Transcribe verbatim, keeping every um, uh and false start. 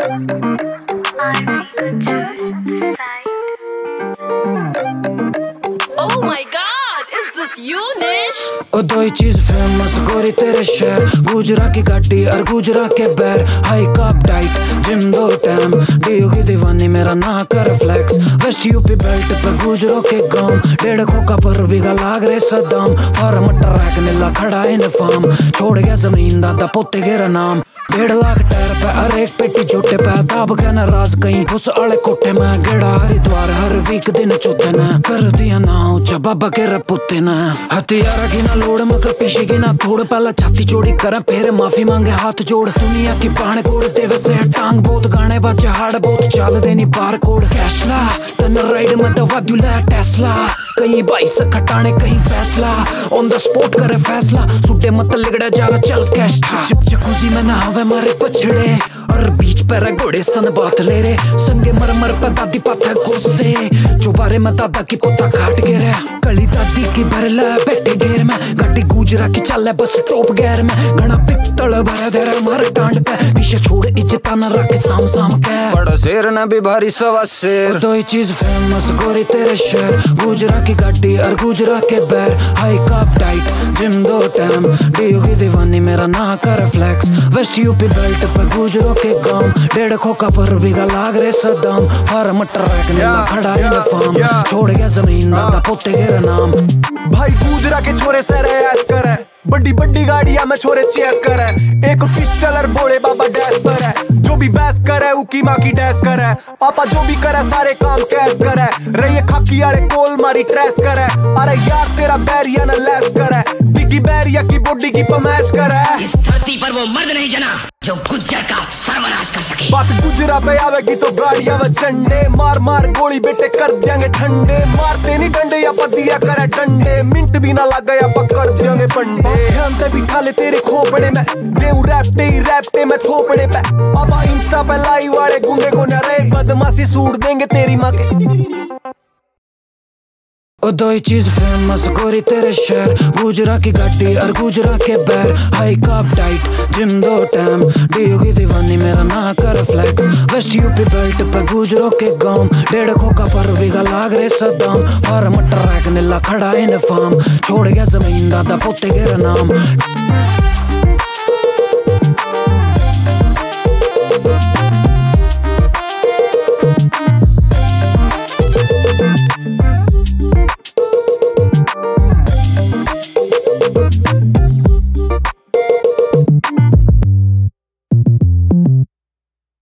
Oh my God, is this you, Nish? ओ दो ही चीज famous गोरी तेरे शहर, गुजरा की गाड़ी और गुजरा के बैर। हाई कप डाइट जिम दो टाइम, डीयू की दीवानी मेरा ना कर फ्लेक्स। वेस्ट यूपी बेल्ट पे गुजरों के गांव, डेढ़ खोका पर बिगा लाग रे सदाम। फार्म ट्रैक नीला खड़ा इन फार्म, छोड़ गया जमीन दादा पोते गेरा नाम। डेढ़ लाख टायर पे और एक पेटी छोटे पे, दाब के न राज कहीं उस आले कोठे में। गेड़ा हरिद्वार हर वीक दिन चौथे न, कर दिया ना ऊंचा बाबा के रपुते न। हथियारा की ना लोड़ मगर पीछे की ना थोड़, पहला छाती चोड़ी कर फिर माफी मांगे हाथ जोड़। दुनिया की बाण कोड़ देवे से टांग बहुत, गाने बाजे हाड़ बहुत, चाल देनी बार कोड। कैशला तन राइड में दवा दुला टेस्ला, कहीं बाईस खटाने कहीं फैसला। ऑन द स्पॉट करे फैसला, सुटे मत लिगड़ा जा रहा चल कैश। चिप जकूजी में नहावे मारे पछड़े, और बीच पर घोड़े सन बात ले रे। संगे मर मर पर दादी पाथा गुस्से, चौबारे में दादा की पोता खाट गिरे। कली दादी की भरला बैठे घेर में, गड्डी गुजरा की चल बस टॉप गैर में। घना पित्तल भरा देरा मार टांड पे, पीछे छोड़ इज्जत न रख साम साम के। बड़ा शेर न भी भारी सवा शेर, दो ही चीज फेमस गोरी तेरे शहर, गुजरा की गाड़ी और गुजरा के बैर। हाई कप टाइट जिम दो टाइम, डीयू की दीवानी मेरा ना कर फ्लेक्स। वेस्ट यूपी बेल्ट पे गुजरों के गांव, डेढ़ खोका पर बिगा लाग रे सदाम। फार्म ट्रैक नीला खड़ा इन फार्म, छोड़ गया जमीन दादा पोते गेरा नाम। भाई गुजरा के छोरे से ऐस करे, बड़ी बड़ी गाड़ियां में छोरे चेस करे। एक पिस्टल और बोले बाबा डैश करे, जो भी बैस करे उकी माँ की डैश करे। पापा जो भी करे सारे काम कैस करे, रही खाकी आले कोल मारी ट्रेस करे। अरे यार तेरा बैरिया न लेस करे, बिगी बैरिया की बॉडी की पमैश करे। इस धरती पर वो मर्द नहीं जना जो गुज्जर का सर्वनाश कर सके। बात गुजरा पे आवेगी तो गाड़ियां व झंडे, मार मार गोली बेटे कर देंगे ठंडे। मारते नहीं डंडे या पदिया करे डंडे, मिनट भी ना लग गया पकड़ देंगे पंडे। ध्यान से बिठा ले तेरे खोपड़े में, देऊ रैपटे ही रैपटे में थोपड़े पे। पापा इंस्टा पे लाइव वाले गुंडे को न रहे, बदमाशी सूट देंगे तेरी माँ के। ओ दो ही चीज फेमस गोरी तेरे शहर, गुजरा की गाड़ी और गुजरा के बैर। हाई कप टाइट जिम दो टाइम, डीयू की दीवानी मेरा ना कर फ्लेक्स। वेस्ट यूपी बेल्ट पे गुजरों के गांव, डेढ़ खोका पर बिगा लाग रे सदाम। फार्म ट्रैक नीला खड़ा इन फार्म, छोड़ गया जमीन दादा पोते गेरा नाम।